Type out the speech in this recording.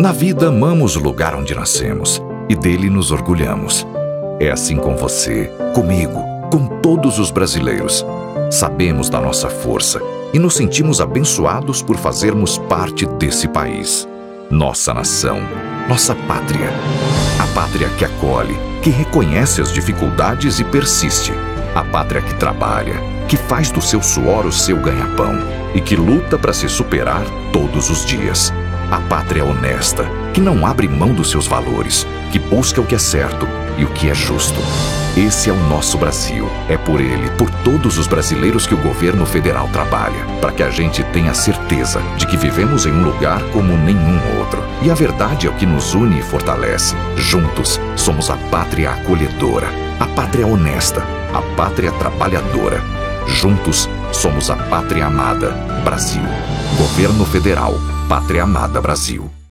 Na vida, amamos o lugar onde nascemos e dele nos orgulhamos. É assim com você, comigo, com todos os brasileiros. Sabemos da nossa força e nos sentimos abençoados por fazermos parte desse país. Nossa nação, nossa pátria. A pátria que acolhe, que reconhece as dificuldades e persiste. A pátria que trabalha, que faz do seu suor o seu ganha-pão e que luta para se superar todos os dias. A pátria honesta, que não abre mão dos seus valores, que busca o que é certo e o que é justo. Esse é o nosso Brasil. É por ele, por todos os brasileiros que o governo federal trabalha, para que a gente tenha certeza de que vivemos em um lugar como nenhum outro. E a verdade é o que nos une e fortalece. Juntos, somos a pátria acolhedora, a pátria honesta, a pátria trabalhadora. Juntos, somos a pátria amada, Brasil. Governo Federal, Pátria Amada Brasil.